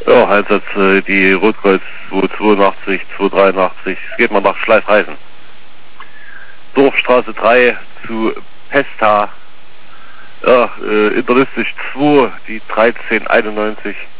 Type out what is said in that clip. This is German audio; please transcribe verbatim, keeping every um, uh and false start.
Ja, Einsatz äh, die Rotkreuz zweihundertzweiundachtzig, zweihundertdreiundachtzig, es geht mal nach Schleifreisen. Dorfstraße drei zu Pesta, ja, äh, interlistisch zwei, die dreizehn einundneunzig.